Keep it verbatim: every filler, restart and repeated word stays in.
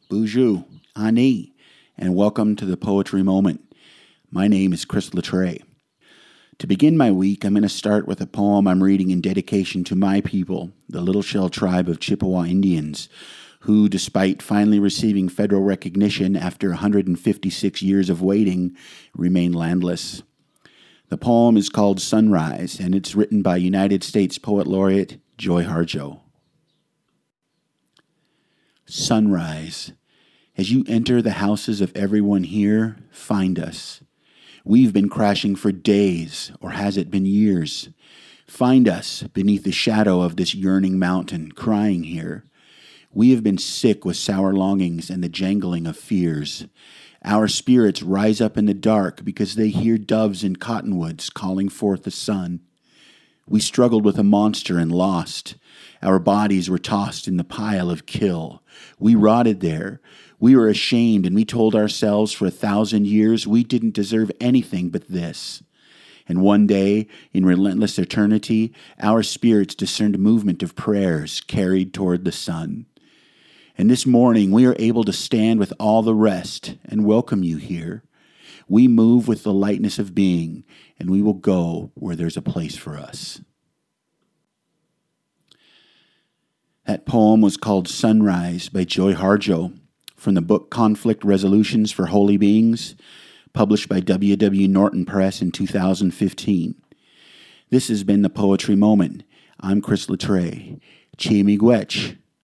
Bonjour, Ani, and welcome to the Poetry Moment. My name is Chris Latre. To begin my week, I'm going to start with a poem I'm reading in dedication to my people, the Little Shell tribe of Chippewa Indians, who, despite finally receiving federal recognition after one hundred fifty-six years of waiting, remain landless. The poem is called Sunrise, and it's written by United States Poet Laureate Joy Harjo. Sunrise. As you enter the houses of everyone here, find us. We've been crashing for days, or has it been years? Find us beneath the shadow of this yearning mountain, crying here. We have been sick with sour longings and the jangling of fears. Our spirits rise up in the dark because they hear doves in cottonwoods calling forth the sun. We struggled with a monster and lost. Our bodies were tossed in the pile of kill. We rotted there. We were ashamed, and we told ourselves for a thousand years we didn't deserve anything but this. And one day, in relentless eternity, our spirits discerned a movement of prayers carried toward the sun. And this morning, we are able to stand with all the rest and welcome you here. We move with the lightness of being, and we will go where there's a place for us. That poem was called Sunrise by Joy Harjo from the book Conflict Resolutions for Holy Beings, published by W W Norton Press in two thousand fifteen. This has been the Poetry Moment. I'm Chris Latre. Che miigwech.